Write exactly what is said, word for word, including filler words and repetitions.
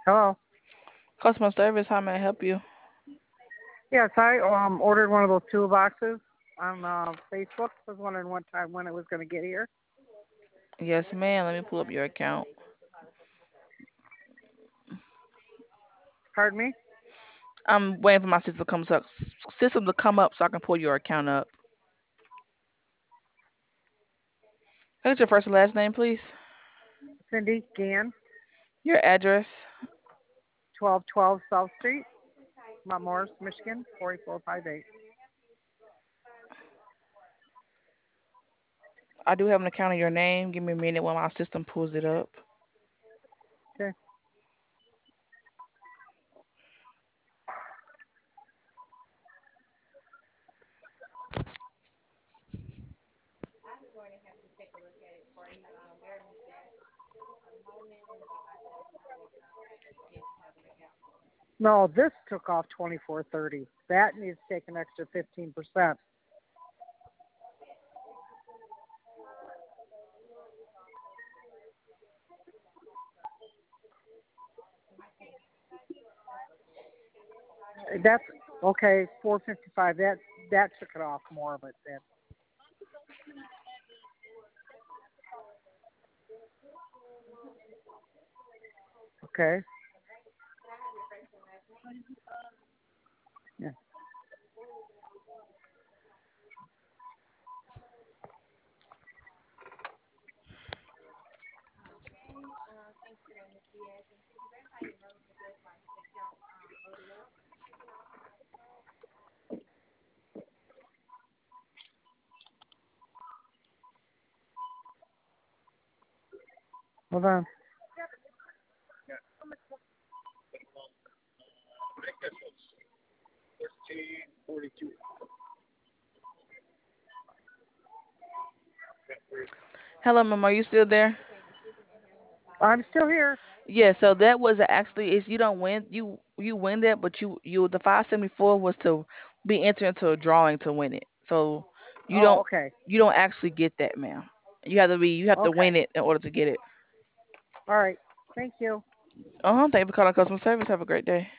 Hello. Customer service, how may I help you? Yes, I um ordered one of those toolboxes on uh, Facebook. I was wondering what time when it was going to get here. Yes, ma'am. Let me pull up your account. Pardon me. I'm waiting for my system to come up. System to come up so I can pull your account up. What's your first and last name, please? Cindy Gann, Your address. twelve twelve South Street, Mount Morris, Michigan, four four five eight. I do have an account of your name. Give me a minute while my system pulls it up. Okay. No, this took off twenty four thirty. That needs to take an extra fifteen percent. That's okay. Four fifty five. That that took it off more of it. Then. Okay. Yeah. Hold on. Hello, ma'am. Are you still there? I'm still here. Yeah. So that was actually is you don't win you you win that, but you you the five seventy four was to be entered into a drawing to win it. So you Oh, don't okay. you don't actually get that, ma'am. You have to be you have to Okay. win it in order to get it. All right. Thank you. Uh huh. Thank you for calling customer service. Have a great day.